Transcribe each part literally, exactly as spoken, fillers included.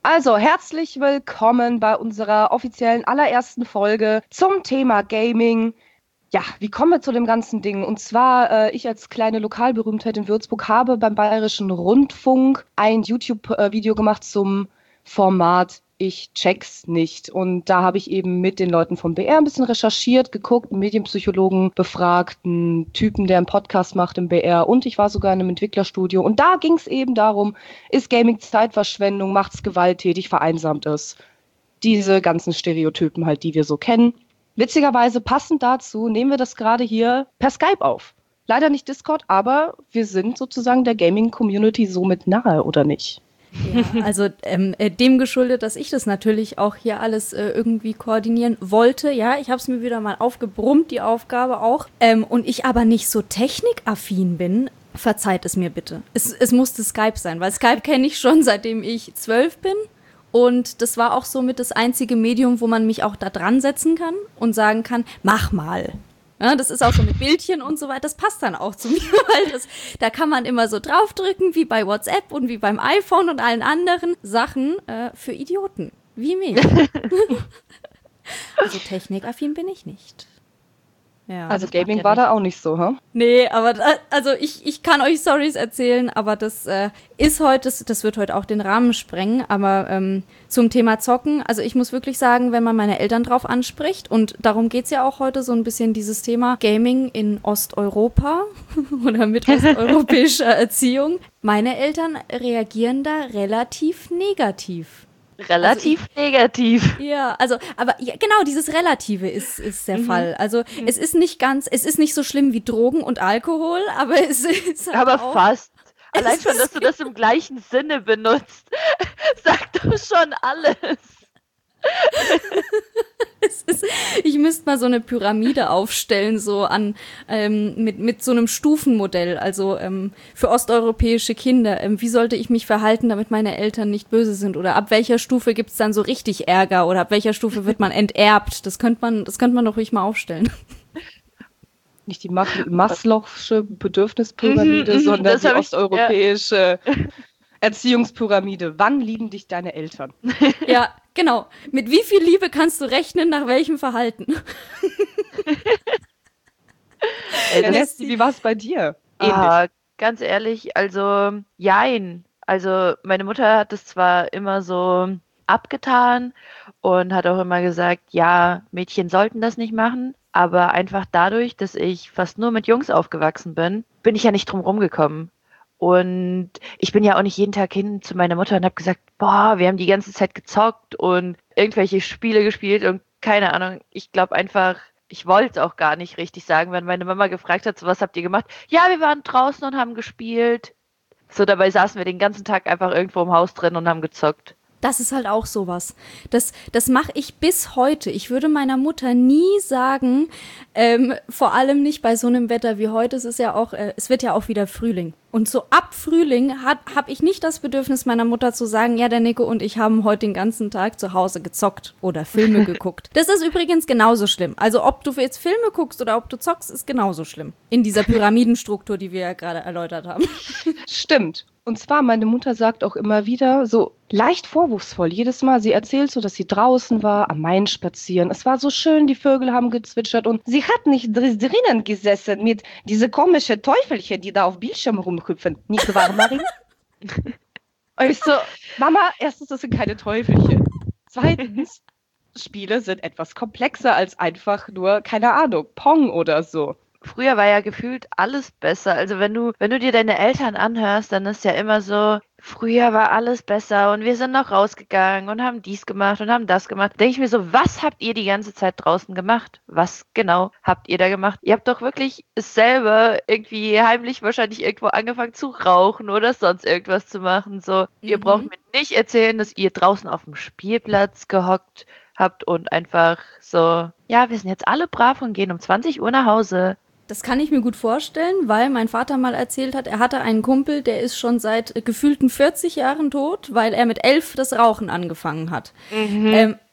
Also, herzlich willkommen bei unserer offiziellen allerersten Folge zum Thema Gaming. Ja, wie kommen wir zu dem ganzen Ding? Und zwar, äh, ich als kleine Lokalberühmtheit in Würzburg habe beim Bayerischen Rundfunk ein YouTube-Video gemacht zum Format Ich check's nicht. Und da habe ich eben mit den Leuten vom B R ein bisschen recherchiert, geguckt, einen Medienpsychologen befragt, einen Typen, der einen Podcast macht im B R, und ich war sogar in einem Entwicklerstudio. Und da ging es eben darum, ist Gaming Zeitverschwendung, macht's gewalttätig, vereinsamt es? Diese ganzen Stereotypen halt, die wir so kennen. Witzigerweise passend dazu nehmen wir das gerade hier per Skype auf. Leider nicht Discord, aber wir sind sozusagen der Gaming-Community somit nahe, oder nicht? Ja, also ähm, äh, dem geschuldet, dass ich das natürlich auch hier alles äh, irgendwie koordinieren wollte. Ja, ich habe es mir wieder mal aufgebrummt, die Aufgabe auch. Ähm, und ich aber nicht so technikaffin bin, verzeiht es mir bitte. Es, es musste Skype sein, weil Skype kenne ich schon, seitdem ich zwölf bin. Und das war auch somit das einzige Medium, wo man mich auch da dran setzen kann und sagen kann, mach mal. Ja, das ist auch so mit Bildchen und so weiter, das passt dann auch zu mir, weil das, da kann man immer so draufdrücken, wie bei WhatsApp und wie beim iPhone und allen anderen Sachen äh, für Idioten, wie mich. Also technikaffin bin ich nicht. Ja, also Gaming war da auch nicht so, hä? Nee, aber da, also ich, ich kann euch Storys erzählen, aber das äh, ist heute, das, das wird heute auch den Rahmen sprengen, aber ähm, zum Thema Zocken, also ich muss wirklich sagen, wenn man meine Eltern drauf anspricht, und darum geht's ja auch heute so ein bisschen, dieses Thema Gaming in Osteuropa oder mit osteuropäischer Erziehung, meine Eltern reagieren da relativ negativ. Relativ also ich, negativ. Ja, also, aber ja, genau, dieses Relative ist, ist der mhm. Fall. Also, mhm. es ist nicht ganz, es ist nicht so schlimm wie Drogen und Alkohol, aber es ist halt aber auch, fast. Allein schon, dass du das im gleichen Sinne benutzt, sagt doch schon alles. Es ist, ich müsste mal so eine Pyramide aufstellen, so an ähm, mit, mit so einem Stufenmodell, also ähm, für osteuropäische Kinder. Ähm, wie sollte ich mich verhalten, damit meine Eltern nicht böse sind? Oder ab welcher Stufe gibt es dann so richtig Ärger? Oder ab welcher Stufe wird man enterbt? Das könnte man, das könnte man doch ruhig mal aufstellen. Nicht die Mas- Maslow'sche Bedürfnispyramide, mhm, sondern die ich, osteuropäische ja. Erziehungspyramide. Wann lieben dich deine Eltern? Ja, genau. Mit wie viel Liebe kannst du rechnen, nach welchem Verhalten? Ey, Nessie, wie war es bei dir? Ah, ganz ehrlich, also jein. Also meine Mutter hat es zwar immer so abgetan und hat auch immer gesagt, ja, Mädchen sollten das nicht machen, aber einfach dadurch, dass ich fast nur mit Jungs aufgewachsen bin, bin ich ja nicht drum rumgekommen. Und ich bin ja auch nicht jeden Tag hin zu meiner Mutter und habe gesagt, boah, wir haben die ganze Zeit gezockt und irgendwelche Spiele gespielt und keine Ahnung. Ich glaube einfach, ich wollte es auch gar nicht richtig sagen, wenn meine Mama gefragt hat, so, was habt ihr gemacht? Ja, wir waren draußen und haben gespielt. So, dabei saßen wir den ganzen Tag einfach irgendwo im Haus drin und haben gezockt. Das ist halt auch sowas. Das, das mache ich bis heute. Ich würde meiner Mutter nie sagen, ähm, vor allem nicht bei so einem Wetter wie heute. Es ist ja auch, äh, es wird ja auch wieder Frühling. Und so ab Frühling habe ich nicht das Bedürfnis, meiner Mutter zu sagen, ja, der Nico und ich haben heute den ganzen Tag zu Hause gezockt oder Filme geguckt. Das ist übrigens genauso schlimm. Also ob du jetzt Filme guckst oder ob du zockst, ist genauso schlimm. In dieser Pyramidenstruktur, die wir ja gerade erläutert haben. Stimmt. Und zwar, meine Mutter sagt auch immer wieder, so leicht vorwurfsvoll, jedes Mal, sie erzählt so, dass sie draußen war, am Main spazieren. Es war so schön, die Vögel haben gezwitschert und sie hat nicht drinnen gesessen mit diese komischen Teufelchen, die da auf Bildschirm rumhüpfen. Nicht wahr, Marie? Und ich so, Mama, erstens, das sind keine Teufelchen. Zweitens, Spiele sind etwas komplexer als einfach nur, keine Ahnung, Pong oder so. Früher war ja gefühlt alles besser. Also wenn du, wenn du dir deine Eltern anhörst, dann ist ja immer so, früher war alles besser und wir sind noch rausgegangen und haben dies gemacht und haben das gemacht. Denke ich mir so, was habt ihr die ganze Zeit draußen gemacht? Was genau habt ihr da gemacht? Ihr habt doch wirklich selber irgendwie heimlich wahrscheinlich irgendwo angefangen zu rauchen oder sonst irgendwas zu machen. So, mhm. Ihr braucht mir nicht erzählen, dass ihr draußen auf dem Spielplatz gehockt habt und einfach so, ja, wir sind jetzt alle brav und gehen um zwanzig Uhr nach Hause. Das kann ich mir gut vorstellen, weil mein Vater mal erzählt hat, er hatte einen Kumpel, der ist schon seit gefühlten vierzig Jahren tot, weil er mit elf das Rauchen angefangen hat. Mhm. Ähm,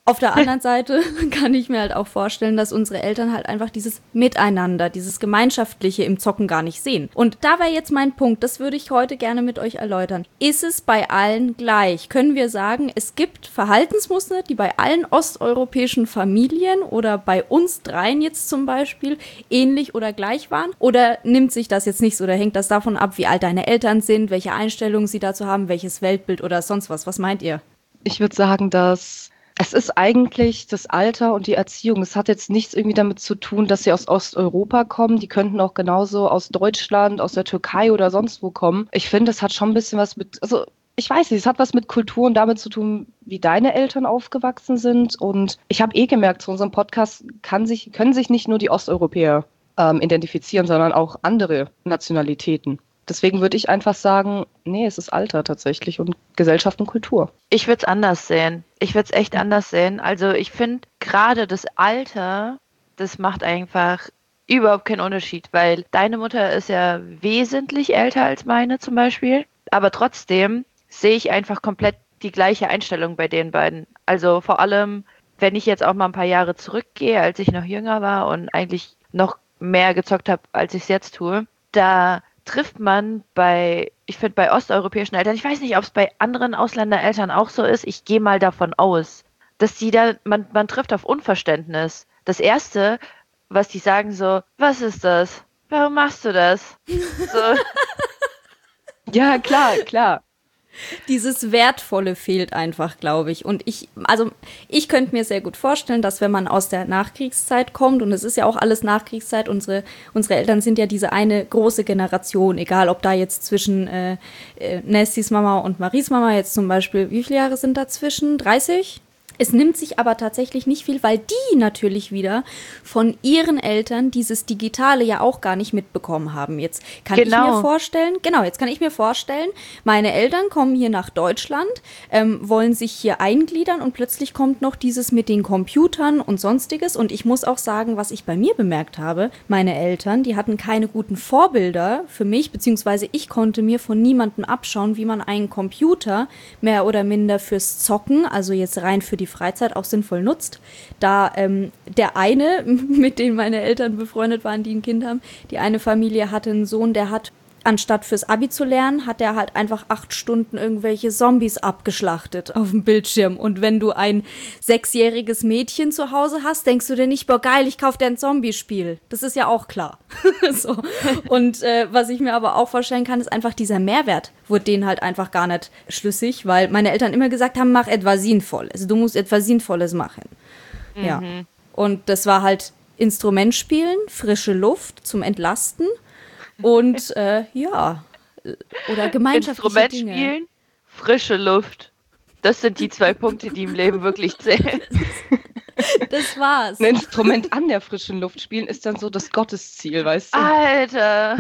Auf der anderen Seite kann ich mir halt auch vorstellen, dass unsere Eltern halt einfach dieses Miteinander, dieses Gemeinschaftliche im Zocken gar nicht sehen. Und da wäre jetzt mein Punkt, das würde ich heute gerne mit euch erläutern. Ist es bei allen gleich? Können wir sagen, es gibt Verhaltensmuster, die bei allen osteuropäischen Familien oder bei uns dreien jetzt zum Beispiel ähnlich oder gleich waren? Oder nimmt sich das jetzt nicht so oder hängt das davon ab, wie alt deine Eltern sind, welche Einstellungen sie dazu haben, welches Weltbild oder sonst was? Was meint ihr? Ich würde sagen, dass es ist eigentlich das Alter und die Erziehung. Es hat jetzt nichts irgendwie damit zu tun, dass sie aus Osteuropa kommen. Die könnten auch genauso aus Deutschland, aus der Türkei oder sonst wo kommen. Ich finde, es hat schon ein bisschen was mit, also ich weiß nicht, es hat was mit Kultur und damit zu tun, wie deine Eltern aufgewachsen sind. Und ich habe eh gemerkt, zu unserem Podcast kann sich, können sich nicht nur die Osteuropäer ähm, identifizieren, sondern auch andere Nationalitäten. Deswegen würde ich einfach sagen, nee, es ist Alter tatsächlich und Gesellschaft und Kultur. Ich würde es anders sehen. Ich würde es echt anders sehen. Also ich finde gerade das Alter, das macht einfach überhaupt keinen Unterschied, weil deine Mutter ist ja wesentlich älter als meine zum Beispiel. Aber trotzdem sehe ich einfach komplett die gleiche Einstellung bei den beiden. Also vor allem, wenn ich jetzt auch mal ein paar Jahre zurückgehe, als ich noch jünger war und eigentlich noch mehr gezockt habe, als ich es jetzt tue, da trifft man bei, ich finde bei osteuropäischen Eltern, ich weiß nicht, ob es bei anderen Ausländereltern auch so ist, ich gehe mal davon aus, dass die da, man, man trifft auf Unverständnis. Das Erste, was die sagen so, was ist das? Warum machst du das? So. Ja, klar, klar. Dieses Wertvolle fehlt einfach, glaube ich. Und ich, also ich könnte mir sehr gut vorstellen, dass wenn man aus der Nachkriegszeit kommt, und es ist ja auch alles Nachkriegszeit, unsere, unsere Eltern sind ja diese eine große Generation, egal ob da jetzt zwischen äh, äh, Nestys Mama und Maries Mama jetzt zum Beispiel, wie viele Jahre sind dazwischen? dreißig? Es nimmt sich aber tatsächlich nicht viel, weil die natürlich wieder von ihren Eltern dieses Digitale ja auch gar nicht mitbekommen haben. Jetzt kann genau. ich mir vorstellen, genau, jetzt kann ich mir vorstellen, meine Eltern kommen hier nach Deutschland, ähm, wollen sich hier eingliedern und plötzlich kommt noch dieses mit den Computern und Sonstiges. Und ich muss auch sagen, was ich bei mir bemerkt habe, meine Eltern, die hatten keine guten Vorbilder für mich, beziehungsweise ich konnte mir von niemandem abschauen, wie man einen Computer mehr oder minder fürs Zocken, also jetzt rein für die Freizeit auch sinnvoll nutzt. Da ähm, der eine, mit dem meine Eltern befreundet waren, die ein Kind haben, die eine Familie hatte einen Sohn, der hat, anstatt fürs Abi zu lernen, hat er halt einfach acht Stunden irgendwelche Zombies abgeschlachtet auf dem Bildschirm. Und wenn du ein sechsjähriges Mädchen zu Hause hast, denkst du dir nicht, boah geil, ich kauf dir ein Zombiespiel. Das ist ja auch klar. So. Und äh, was ich mir aber auch vorstellen kann, ist einfach dieser Mehrwert wurde denen halt einfach gar nicht schlüssig, weil meine Eltern immer gesagt haben, mach etwas Sinnvolles. Du musst etwas Sinnvolles machen. Mhm. Ja. Und das war halt Instrument spielen, frische Luft zum Entlasten. Und äh, ja, oder gemeinschaftliche Instrument Dinge. spielen, frische Luft. Das sind die zwei Punkte, die im Leben wirklich zählen. Das war's. Ein Instrument an der frischen Luft spielen ist dann so das Gottesziel, weißt du? Alter!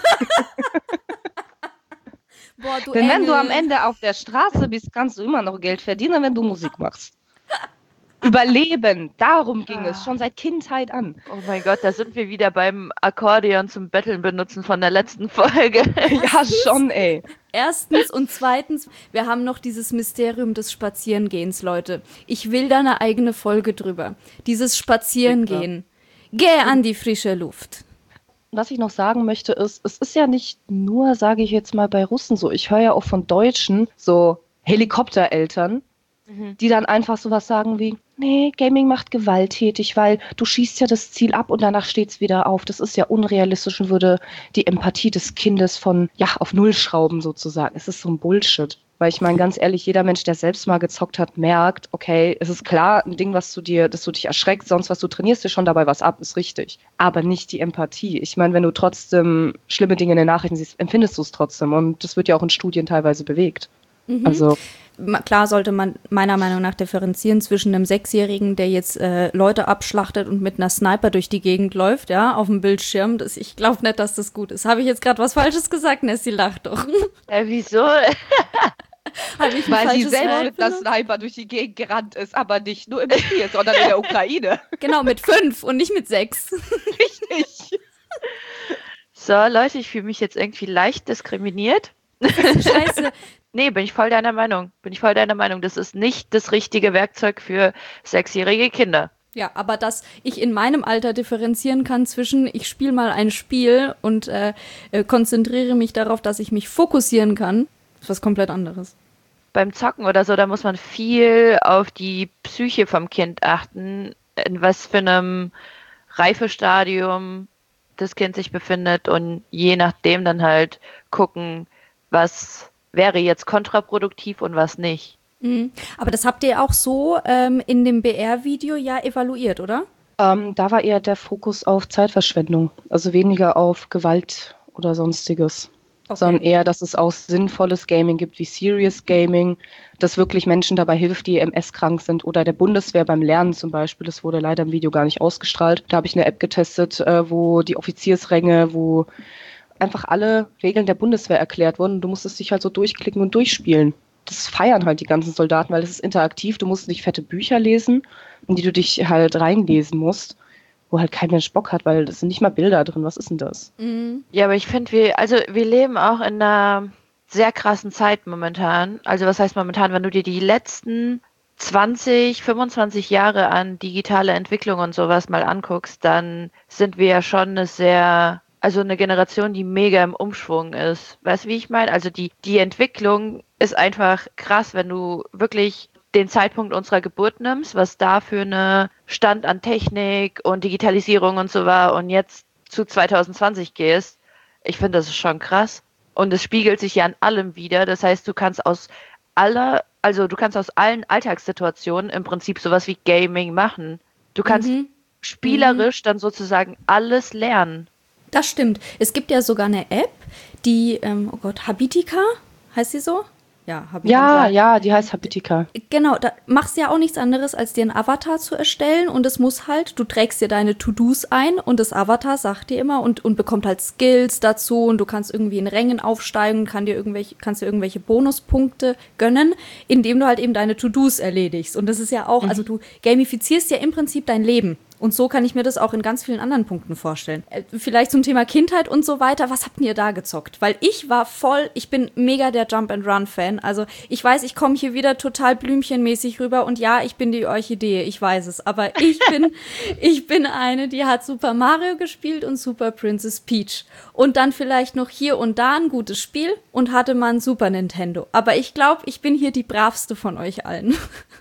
Boah, du Denn wenn Engel. du am Ende auf der Straße bist, kannst du immer noch Geld verdienen, wenn du Musik machst. Überleben, darum ging es, schon seit Kindheit an. Oh mein Gott, da sind wir wieder beim Akkordeon zum Betteln benutzen von der letzten Folge. Ja, schon, ey. Erstens und zweitens, wir haben noch dieses Mysterium des Spazierengehens, Leute. Ich will da eine eigene Folge drüber. Dieses Spazierengehen. Geh an die frische Luft. Was ich noch sagen möchte ist, es ist ja nicht nur, sage ich jetzt mal, bei Russen so. Ich höre ja auch von Deutschen so Helikoptereltern, die dann einfach sowas sagen wie, nee, Gaming macht gewalttätig, weil du schießt ja das Ziel ab und danach steht's wieder auf. Das ist ja unrealistisch und würde die Empathie des Kindes von, ja, auf Null schrauben sozusagen. Es ist so ein Bullshit. Weil ich meine, ganz ehrlich, jeder Mensch, der selbst mal gezockt hat, merkt, okay, es ist klar, ein Ding, was du dir, dass du dich erschreckst, sonst was du trainierst dir schon dabei was ab, ist richtig. Aber nicht die Empathie. Ich meine, wenn du trotzdem schlimme Dinge in den Nachrichten siehst, empfindest du es trotzdem. Und das wird ja auch in Studien teilweise bewegt. Mhm. Also klar sollte man meiner Meinung nach differenzieren zwischen einem Sechsjährigen, der jetzt äh, Leute abschlachtet und mit einer Sniper durch die Gegend läuft, ja, auf dem Bildschirm. Das, ich glaube nicht, dass das gut ist. Habe ich jetzt gerade was Falsches gesagt? Nessie lacht doch. Äh, wieso? Hab ich Weil sie selbst mit einer Sniper durch die Gegend gerannt ist, aber nicht nur im Spiel, sondern in der Ukraine. Genau, mit fünf und nicht mit sechs. Richtig. So, Leute, ich fühle mich jetzt irgendwie leicht diskriminiert. Scheiße. Nee, bin ich voll deiner Meinung. Bin ich voll deiner Meinung. Das ist nicht das richtige Werkzeug für sechsjährige Kinder. Ja, aber dass ich in meinem Alter differenzieren kann zwischen, ich spiele mal ein Spiel und äh, äh, konzentriere mich darauf, dass ich mich fokussieren kann, ist was komplett anderes. Beim Zocken oder so, da muss man viel auf die Psyche vom Kind achten, in was für einem Reifestadium das Kind sich befindet und je nachdem dann halt gucken, was wäre jetzt kontraproduktiv und was nicht. Mhm. Aber das habt ihr auch so ähm, in dem B R-Video ja evaluiert, oder? Ähm, da war eher der Fokus auf Zeitverschwendung, also weniger auf Gewalt oder sonstiges, Okay. sondern eher, dass es auch sinnvolles Gaming gibt, wie Serious Gaming, das wirklich Menschen dabei hilft, die M S-krank sind oder der Bundeswehr beim Lernen zum Beispiel. Das wurde leider im Video gar nicht ausgestrahlt. Da habe ich eine App getestet, äh, wo die Offiziersränge, wo einfach alle Regeln der Bundeswehr erklärt wurden. Du musstest dich halt so durchklicken und durchspielen. Das feiern halt die ganzen Soldaten, weil es ist interaktiv. Du musst nicht fette Bücher lesen, in die du dich halt reinlesen musst, wo halt kein Mensch Bock hat, weil das sind nicht mal Bilder drin. Was ist denn das? Mhm. Ja, aber ich finde, wir, also wir leben auch in einer sehr krassen Zeit momentan. Also was heißt momentan, wenn du dir die letzten zwanzig, fünfundzwanzig Jahre an digitale Entwicklung und sowas mal anguckst, dann sind wir ja schon eine sehr, also eine Generation, die mega im Umschwung ist. Weißt du, wie ich meine? Also die, die Entwicklung ist einfach krass, wenn du wirklich den Zeitpunkt unserer Geburt nimmst, was da für eine Stand an Technik und Digitalisierung und so war und jetzt zu zwanzig zwanzig gehst. Ich finde, das ist schon krass. Und es spiegelt sich ja an allem wieder. Das heißt, du kannst aus aller, also du kannst aus allen Alltagssituationen im Prinzip sowas wie Gaming machen. Du kannst Mhm. spielerisch dann sozusagen alles lernen. Das stimmt. Es gibt ja sogar eine App, die, ähm, oh Gott, Habitica, heißt sie so? Ja, Habitica. Ja, ja, die heißt Habitica. Genau, da machst du ja auch nichts anderes, als dir einen Avatar zu erstellen und es muss halt, du trägst dir deine To-Dos ein und das Avatar sagt dir immer und, und bekommt halt Skills dazu und du kannst irgendwie in Rängen aufsteigen, kann dir irgendwelche, kannst dir irgendwelche Bonuspunkte gönnen, indem du halt eben deine To-Dos erledigst. Und das ist ja auch, also du gamifizierst ja im Prinzip dein Leben. Und so kann ich mir das auch in ganz vielen anderen Punkten vorstellen. Äh, Vielleicht zum Thema Kindheit und so weiter. Was habt ihr da gezockt? Weil ich war voll, ich bin mega der Jump-and-Run-Fan. Also ich weiß, ich komme hier wieder total blümchenmäßig rüber. Und ja, ich bin die Orchidee, ich weiß es. Aber ich bin, ich bin eine, die hat Super Mario gespielt und Super Princess Peach. Und dann vielleicht noch hier und da ein gutes Spiel und hatte mal ein Super Nintendo. Aber ich glaube, ich bin hier die bravste von euch allen.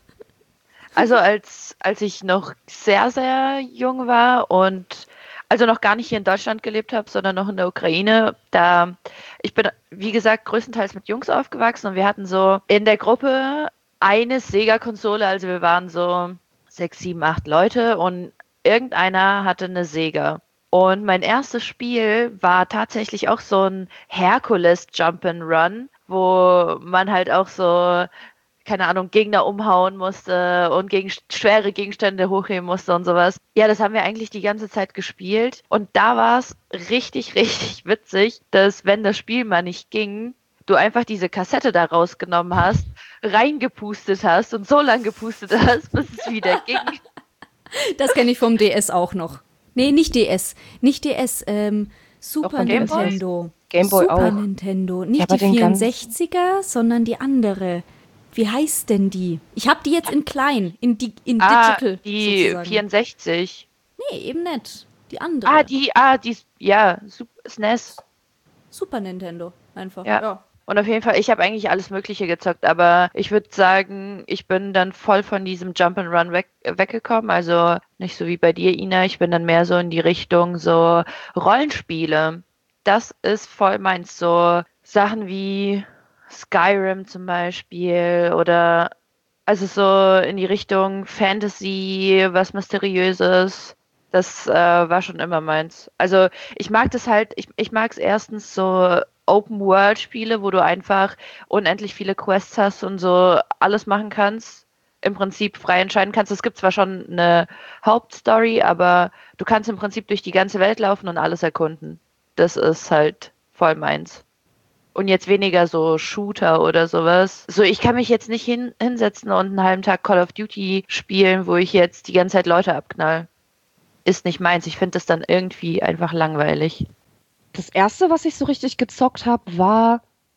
Also als, als ich noch sehr, sehr jung war und also noch gar nicht hier in Deutschland gelebt habe, sondern noch in der Ukraine, da ich bin, wie gesagt, größtenteils mit Jungs aufgewachsen und wir hatten so in der Gruppe eine Sega-Konsole, also wir waren so sechs, sieben, acht Leute und irgendeiner hatte eine Sega. Und mein erstes Spiel war tatsächlich auch so ein Hercules Jump'n'Run, wo man halt auch so keine Ahnung, Gegner umhauen musste und gegen schwere Gegenstände hochheben musste und sowas. Ja, das haben wir eigentlich die ganze Zeit gespielt. Und da war es richtig, richtig witzig, dass wenn das Spiel mal nicht ging, du einfach diese Kassette da rausgenommen hast, reingepustet hast und so lange gepustet hast, bis es wieder ging. Das kenne ich vom D S auch noch. Nee, nicht D S. Nicht D S, ähm, Super von Game Boy? Nintendo. Game Boy Super auch. Nintendo. Nicht Ja, aber die den ganz- vierundsechziger, sondern die andere. Wie heißt denn die? Ich habe die jetzt in klein, in, di in Ah, digital. die sozusagen. vierundsechzig. Nee, eben nicht. Die andere. Ah, die, ah, die, ja, Sup- S N E S. Super Nintendo. Einfach. Ja. Ja. Und auf jeden Fall, ich habe eigentlich alles Mögliche gezockt, aber ich würde sagen, ich bin dann voll von diesem Jump'n'Run weg, weggekommen. Also nicht so wie bei dir, Ina. Ich bin dann mehr so in die Richtung so Rollenspiele. Das ist voll meins. So Sachen wie Skyrim zum Beispiel oder also so in die Richtung Fantasy, was Mysteriöses. Das äh, war schon immer meins. Also ich mag das halt, ich, ich mag es erstens so Open-World-Spiele, wo du einfach unendlich viele Quests hast und so alles machen kannst, im Prinzip frei entscheiden kannst. Es gibt zwar schon eine Hauptstory, aber du kannst im Prinzip durch die ganze Welt laufen und alles erkunden. Das ist halt voll meins. Und jetzt weniger so Shooter oder sowas. So, ich kann mich jetzt nicht hin, hinsetzen und einen halben Tag Call of Duty spielen, wo ich jetzt die ganze Zeit Leute abknall. Ist nicht meins. Ich finde das dann irgendwie einfach langweilig. Das erste, was ich so richtig gezockt habe, war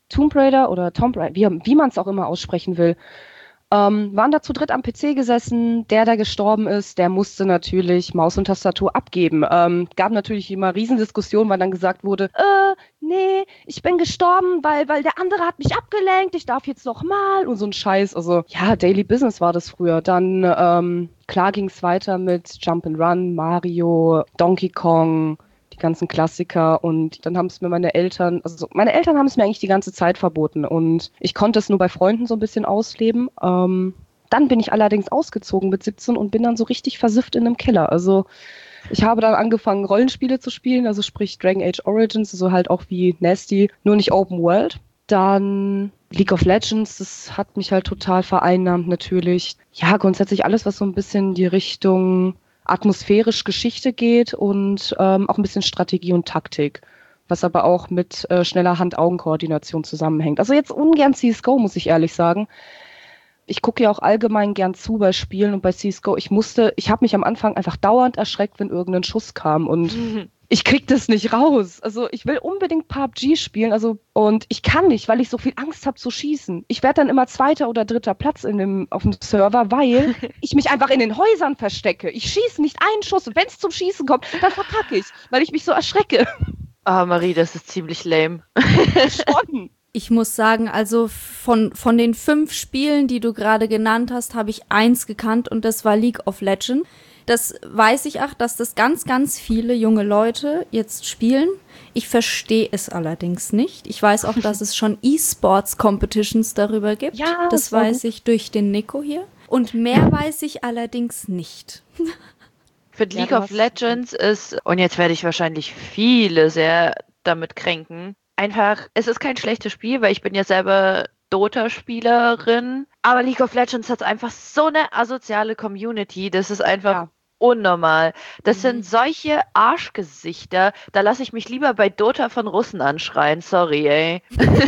Tomb Raider oder Tomb Raider, wie, wie man es auch immer aussprechen will, ähm, waren da zu dritt am P C gesessen. Der, der gestorben ist, der musste natürlich Maus und Tastatur abgeben. Ähm, gab natürlich immer Riesendiskussionen, weil dann gesagt wurde, äh, nee, ich bin gestorben, weil, weil der andere hat mich abgelenkt, ich darf jetzt noch mal und so ein Scheiß. Also ja, Daily Business war das früher. Dann, ähm, klar ging es weiter mit Jump'n'Run, Mario, Donkey Kong, die ganzen Klassiker, und dann haben es mir meine Eltern, also meine Eltern haben es mir eigentlich die ganze Zeit verboten und ich konnte es nur bei Freunden so ein bisschen ausleben. Ähm, dann bin ich allerdings ausgezogen mit siebzehn und bin dann so richtig versifft in einem Keller. Also ich habe dann angefangen, Rollenspiele zu spielen, also sprich Dragon Age Origins, also halt auch wie Nasty, nur nicht Open World. Dann League of Legends, das hat mich halt total vereinnahmt natürlich. Ja, grundsätzlich alles, was so ein bisschen in die Richtung atmosphärisch Geschichte geht und ähm, auch ein bisschen Strategie und Taktik, was aber auch mit äh, schneller Hand-Augen-Koordination zusammenhängt. Also jetzt ungern C S G O, muss ich ehrlich sagen. Ich gucke ja auch allgemein gern zu bei Spielen und bei C S G O. Ich musste, ich habe mich am Anfang einfach dauernd erschreckt, wenn irgendein Schuss kam und mhm. ich krieg das nicht raus. Also ich will unbedingt P U B G spielen, also und ich kann nicht, weil ich so viel Angst habe zu schießen. Ich werde dann immer zweiter oder dritter Platz in dem, auf dem Server, weil ich mich einfach in den Häusern verstecke. Ich schieße nicht einen Schuss und wenn es zum Schießen kommt, dann verkacke ich, weil ich mich so erschrecke. Ah, Marie, das ist ziemlich lame. Schon. Ich muss sagen, also von, von den fünf Spielen, die du gerade genannt hast, habe ich eins gekannt und das war League of Legends. Das weiß ich auch, dass das ganz, ganz viele junge Leute jetzt spielen. Ich verstehe es allerdings nicht. Ich weiß auch, dass es schon E-Sports-Competitions darüber gibt. Ja, das, das weiß ich durch den Nico hier. Und mehr weiß ich allerdings nicht. Für League ja, of Legends ist, und jetzt werde ich wahrscheinlich viele sehr damit kränken, einfach, es ist kein schlechtes Spiel, weil ich bin ja selber Dota-Spielerin, aber League of Legends hat einfach so eine asoziale Community, das ist einfach ja. unnormal. Das mhm. sind solche Arschgesichter, da lasse ich mich lieber bei Dota von Russen anschreien, sorry, ey.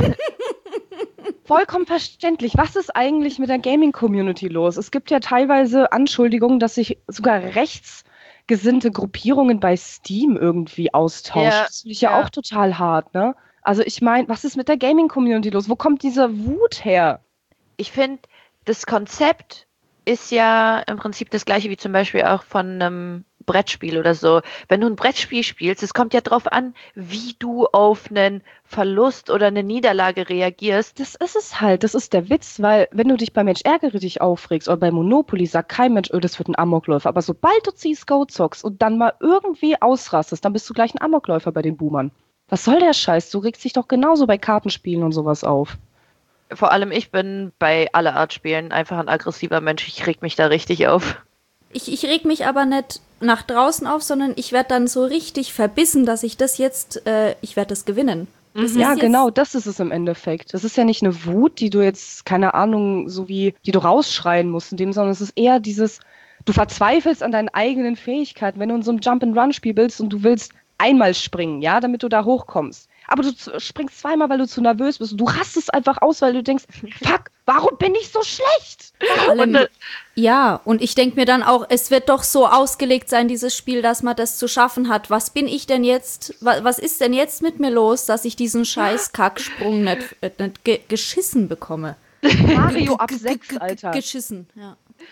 Vollkommen verständlich. Was ist eigentlich mit der Gaming-Community los? Es gibt ja teilweise Anschuldigungen, dass sich sogar rechtsgesinnte Gruppierungen bei Steam irgendwie austauschen. Ja, das finde ich ja, ja auch total hart, ne? Also ich meine, was ist mit der Gaming-Community los? Wo kommt diese Wut her? Ich finde, das Konzept ist ja im Prinzip das gleiche wie zum Beispiel auch von einem Brettspiel oder so. Wenn du ein Brettspiel spielst, es kommt ja drauf an, wie du auf einen Verlust oder eine Niederlage reagierst. Das ist es halt, das ist der Witz, weil wenn du dich bei Mensch ärgere dich aufregst oder bei Monopoly sagt kein Mensch, oh, das wird ein Amokläufer. Aber sobald du C S G O zockst und dann mal irgendwie ausrastest, dann bist du gleich ein Amokläufer bei den Boomern. Was soll der Scheiß? Du regst dich doch genauso bei Kartenspielen und sowas auf. Vor allem ich bin bei aller Art Spielen einfach ein aggressiver Mensch. Ich reg mich da richtig auf. Ich, ich reg mich aber nicht nach draußen auf, sondern ich werde dann so richtig verbissen, dass ich das jetzt, äh, ich werde das gewinnen. Das ja, genau, das ist es im Endeffekt. Das ist ja nicht eine Wut, die du jetzt, keine Ahnung, so wie, die du rausschreien musst in dem, sondern es ist eher dieses, du verzweifelst an deinen eigenen Fähigkeiten. Wenn du in so einem Jump-and-Run-Spiel bist und du willst einmal springen, ja, damit du da hochkommst. Aber du z- springst zweimal, weil du zu nervös bist. Und du rastest einfach aus, weil du denkst, fuck, warum bin ich so schlecht? Und, äh, ja, und ich denke mir dann auch, es wird doch so ausgelegt sein, dieses Spiel, dass man das zu schaffen hat. Was bin ich denn jetzt, wa- was ist denn jetzt mit mir los, dass ich diesen scheiß Kacksprung nicht, äh, nicht ge- geschissen bekomme? Mario ab sechs, Alter. Geschissen, ja.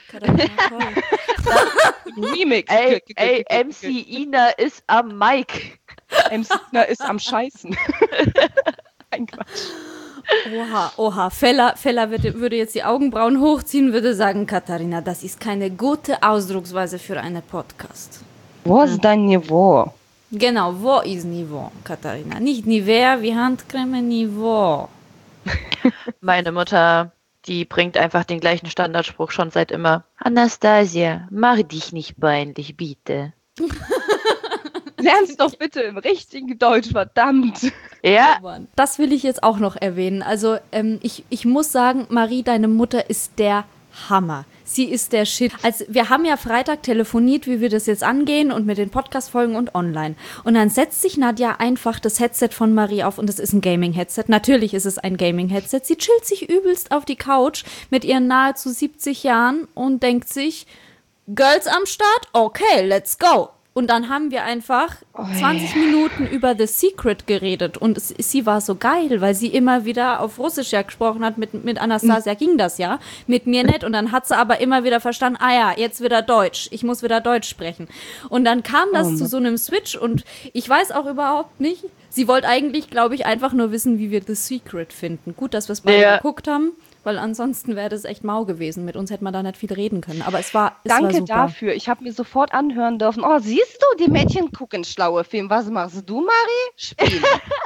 Remix. Ey, ey, M C Ina ist am Mic. M C Ina ist am Scheißen. Ein Quatsch. Oha, oha. Feller, Feller würde, würde jetzt die Augenbrauen hochziehen, würde sagen, Katharina, das ist keine gute Ausdrucksweise für einen Podcast. Wo ist dein Niveau? Genau, wo ist Niveau, Katharina? Nicht Nivea wie Handcreme, Niveau. Meine Mutter, die bringt einfach den gleichen Standardspruch schon seit immer. Anastasia, mach dich nicht peinlich, bitte. Lern's doch bitte im richtigen Deutsch, verdammt. Ja. Das will ich jetzt auch noch erwähnen. Also ähm, ich, ich muss sagen, Marie, deine Mutter ist der Hammer. Sie ist der Shit. Also wir haben ja Freitag telefoniert, wie wir das jetzt angehen und mit den Podcast-Folgen und online. Und dann setzt sich Nadja einfach das Headset von Marie auf und es ist ein Gaming-Headset. Natürlich ist es ein Gaming-Headset. Sie chillt sich übelst auf die Couch mit ihren nahezu siebzig Jahren und denkt sich, Girls am Start? Okay, let's go. Und dann haben wir einfach zwanzig Minuten über The Secret geredet. Und es, sie war so geil, weil sie immer wieder auf Russisch ja gesprochen hat. Mit, mit Anastasia mhm. ging das ja, mit mir nicht. Und dann hat sie aber immer wieder verstanden, ah ja, jetzt wieder Deutsch. Ich muss wieder Deutsch sprechen. Und dann kam das oh, zu so einem Switch. Und ich weiß auch überhaupt nicht, sie wollte eigentlich, glaube ich, einfach nur wissen, wie wir The Secret finden. Gut, dass wir es beide ja. geguckt haben. Weil ansonsten wäre das echt mau gewesen. Mit uns hätte man da nicht viel reden können. Aber es war es Danke war super. dafür. Ich habe mir sofort anhören dürfen. Oh, siehst du, die Mädchen gucken schlaue Filme. Was machst du, Marie? Spielen.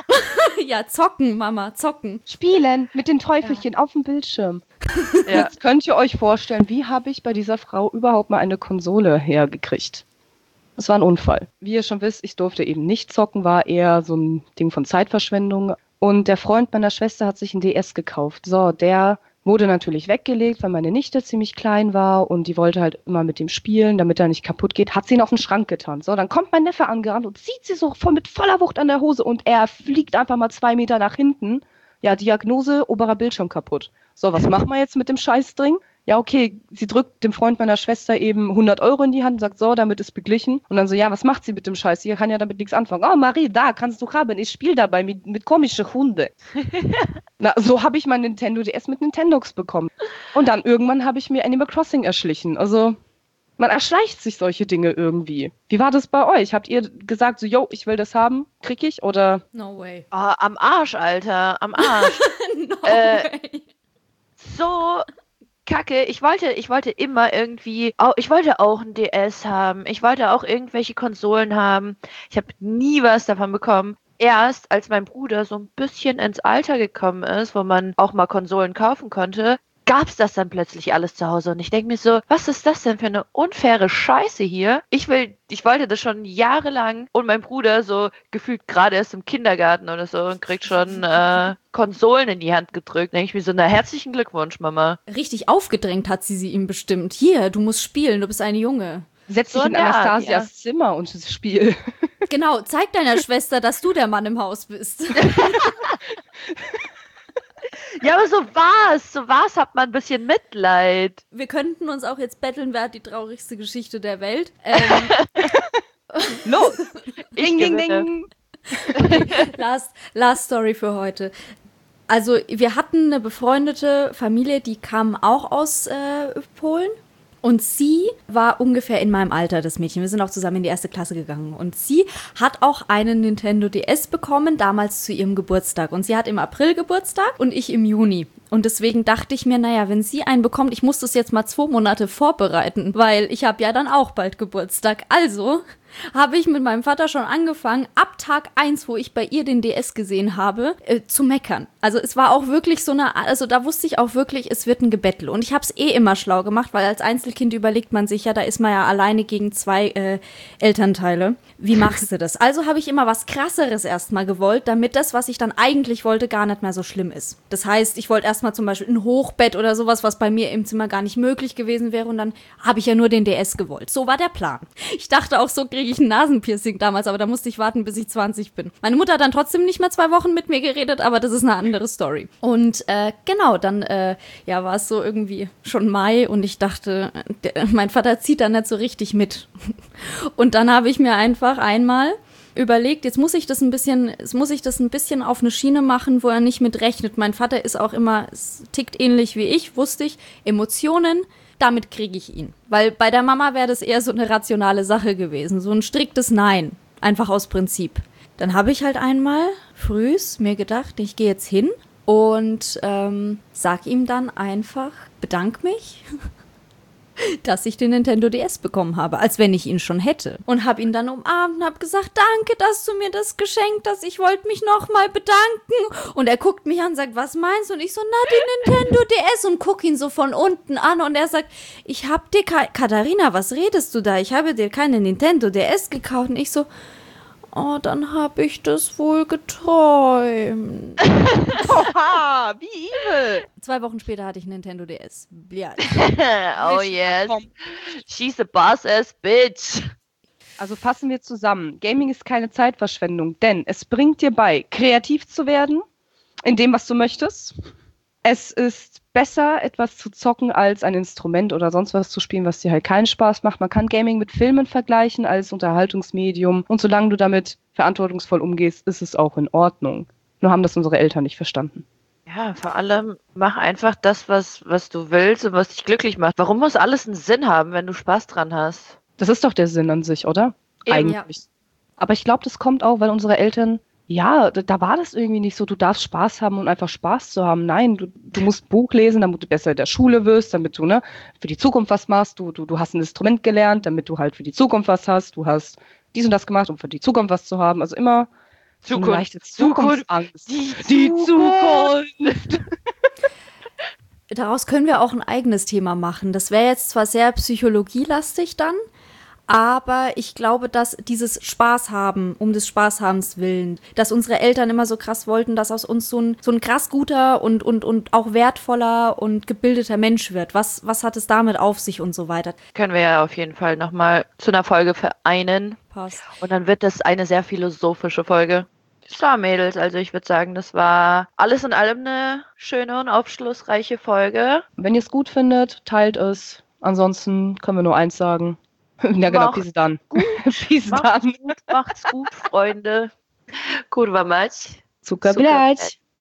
Ja, zocken, Mama, zocken. Spielen mit den Teufelchen ja. auf dem Bildschirm. Ja. Jetzt könnt ihr euch vorstellen, wie habe ich bei dieser Frau überhaupt mal eine Konsole hergekriegt? Das war ein Unfall. Wie ihr schon wisst, ich durfte eben nicht zocken, war eher so ein Ding von Zeitverschwendung. Und der Freund meiner Schwester hat sich einen D S gekauft. So, der wurde natürlich weggelegt, weil meine Nichte ziemlich klein war und die wollte halt immer mit dem spielen, damit er nicht kaputt geht, hat sie ihn auf den Schrank getan. So, dann kommt mein Neffe angerannt und zieht sie so voll mit voller Wucht an der Hose und er fliegt einfach mal zwei Meter nach hinten. Ja, Diagnose, oberer Bildschirm kaputt. So, was machen wir jetzt mit dem Scheißding? Ja, okay, sie drückt dem Freund meiner Schwester eben hundert Euro in die Hand und sagt, so, damit ist beglichen. Und dann so, ja, was macht sie mit dem Scheiß? Sie kann ja damit nichts anfangen. Oh, Marie, da, kannst du haben. Ich spiele dabei mit, mit komischen Hunden. Na, so habe ich mein Nintendo D S mit Nintendox bekommen. Und dann irgendwann habe ich mir Animal Crossing erschlichen. Also, man erschleicht sich solche Dinge irgendwie. Wie war das bei euch? Habt ihr gesagt, so, yo, ich will das haben, krieg ich? Oder? No way. Oh, am Arsch, Alter, am Arsch. No äh, way. So... Kacke, ich wollte, ich wollte immer irgendwie, oh, ich wollte auch ein D S haben, ich wollte auch irgendwelche Konsolen haben. Ich habe nie was davon bekommen. Erst als mein Bruder so ein bisschen ins Alter gekommen ist, wo man auch mal Konsolen kaufen konnte, gab's das dann plötzlich alles zu Hause. Und ich denke mir so, was ist das denn für eine unfaire Scheiße hier? Ich will, ich wollte das schon jahrelang und mein Bruder so gefühlt gerade erst im Kindergarten oder so und kriegt schon äh, Konsolen in die Hand gedrückt. Denke ich mir so, na, herzlichen Glückwunsch, Mama. Richtig aufgedrängt hat sie sie ihm bestimmt. Hier, du musst spielen, du bist eine Junge. Setz dich so in Anastasias Art, ja. Zimmer und spiel. Genau, zeig deiner Schwester, dass du der Mann im Haus bist. Ja, aber so war's. So war's, hat man ein bisschen Mitleid. Wir könnten uns auch jetzt betteln, wer hat die traurigste Geschichte der Welt. Ähm, Los! Ding, ding, ding! last, last Story für heute. Also, wir hatten eine befreundete Familie, die kam auch aus äh, Polen. Und sie war ungefähr in meinem Alter, das Mädchen. Wir sind auch zusammen in die erste Klasse gegangen. Und sie hat auch einen Nintendo D S bekommen, damals zu ihrem Geburtstag. Und sie hat im April Geburtstag und ich im Juni. Und deswegen dachte ich mir, naja, wenn sie einen bekommt, ich muss das jetzt mal zwei Monate vorbereiten, weil ich habe ja dann auch bald Geburtstag. Also habe ich mit meinem Vater schon angefangen, ab Tag eins, wo ich bei ihr den D S gesehen habe, äh, zu meckern. Also es war auch wirklich so eine, also da wusste ich auch wirklich, es wird ein Gebettel. Und ich habe es eh immer schlau gemacht, weil als Einzelkind überlegt man sich ja, da ist man ja alleine gegen zwei äh, Elternteile. Wie machst du das? Also habe ich immer was Krasseres erstmal gewollt, damit das, was ich dann eigentlich wollte, gar nicht mehr so schlimm ist. Das heißt, ich wollte erstmal zum Beispiel ein Hochbett oder sowas, was bei mir im Zimmer gar nicht möglich gewesen wäre. Und dann habe ich ja nur den D S gewollt. So war der Plan. Ich dachte auch, so kriege ich ein Nasenpiercing damals, aber da musste ich warten, bis ich zwanzig bin. Meine Mutter hat dann trotzdem nicht mehr zwei Wochen mit mir geredet, aber das ist eine andere Story. Und äh, genau, dann äh, ja, war es so irgendwie schon Mai und ich dachte, der, mein Vater zieht da nicht so richtig mit. Und dann habe ich mir einfach einmal überlegt, jetzt muss ich das ein bisschen, jetzt muss ich das ein bisschen auf eine Schiene machen, wo er nicht mit rechnet. Mein Vater ist auch immer, tickt ähnlich wie ich, wusste ich, Emotionen, damit kriege ich ihn. Weil bei der Mama wäre das eher so eine rationale Sache gewesen, so ein striktes Nein, einfach aus Prinzip. Dann habe ich halt einmal frühs mir gedacht, ich gehe jetzt hin und ähm, sag ihm dann einfach, bedank mich, dass ich den Nintendo D S bekommen habe, als wenn ich ihn schon hätte. Und habe ihn dann umarmt und habe gesagt, danke, dass du mir das geschenkt hast, ich wollte mich nochmal bedanken. Und er guckt mich an und sagt, was meinst du? Und ich so, na, den Nintendo D S und guck ihn so von unten an und er sagt, ich hab dir, Ka- Katharina, was redest du da? Ich habe dir keine Nintendo D S gekauft. Und ich so, oh, dann habe ich das wohl geträumt. Oha, wie evil. Zwei Wochen später hatte ich einen Nintendo D S. Ja. Oh yes. She's a boss-ass bitch. Also fassen wir zusammen. Gaming ist keine Zeitverschwendung, denn es bringt dir bei, kreativ zu werden, in dem, was du möchtest. Es ist besser, etwas zu zocken, als ein Instrument oder sonst was zu spielen, was dir halt keinen Spaß macht. Man kann Gaming mit Filmen vergleichen als Unterhaltungsmedium. Und solange du damit verantwortungsvoll umgehst, ist es auch in Ordnung. Nur haben das unsere Eltern nicht verstanden. Ja, vor allem mach einfach das, was, was du willst und was dich glücklich macht. Warum muss alles einen Sinn haben, wenn du Spaß dran hast? Das ist doch der Sinn an sich, oder? Eben. Eigentlich. Ja. Aber ich glaube, das kommt auch, weil unsere Eltern, ja, da, da war das irgendwie nicht so, du darfst Spaß haben und einfach Spaß zu haben. Nein, du, du musst Buch lesen, damit du besser in der Schule wirst, damit du ne, für die Zukunft was machst. Du, du, du hast ein Instrument gelernt, damit du halt für die Zukunft was hast. Du hast dies und das gemacht, um für die Zukunft was zu haben. Also immer Zukunft. so eine leichte Zukunftsangst. Die, die Zukunft. Daraus können wir auch ein eigenes Thema machen. Das wäre jetzt zwar sehr psychologielastig dann, aber ich glaube, dass dieses Spaß haben, um des Spaßhabens willen, dass unsere Eltern immer so krass wollten, dass aus uns so ein, so ein krass guter und, und, und auch wertvoller und gebildeter Mensch wird. Was, was hat es damit auf sich und so weiter? Können wir ja auf jeden Fall nochmal zu einer Folge vereinen. Passt. Und dann wird das eine sehr philosophische Folge. So, Mädels, also ich würde sagen, das war alles in allem eine schöne und aufschlussreiche Folge. Wenn ihr es gut findet, teilt es. Ansonsten können wir nur eins sagen. Ja, genau, Macht's peace dann. gut. Peace Macht's dann. gut, macht's gut, Freunde. Kurwa mać. Zucker bleibt.